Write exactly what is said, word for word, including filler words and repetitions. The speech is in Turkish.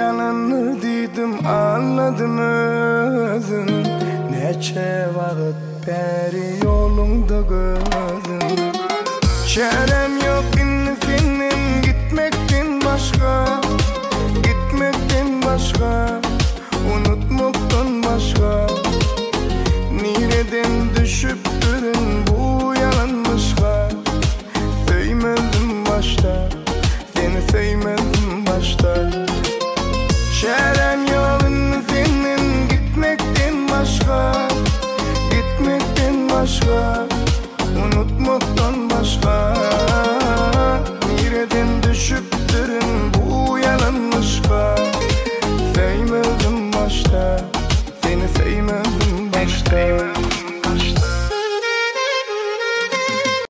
yalanı dedim anladım özün. Neçe vakit beri yolunda gözüm. Çarem yok inni senin gitmekten başka, gitmekten başka, unutmaktan başka. Nereden düşüp durun bu yalanmışka. Söymedim başta, seni söymedim başta. Çarem yok inni senin gitmekten başka, gitmekten başka,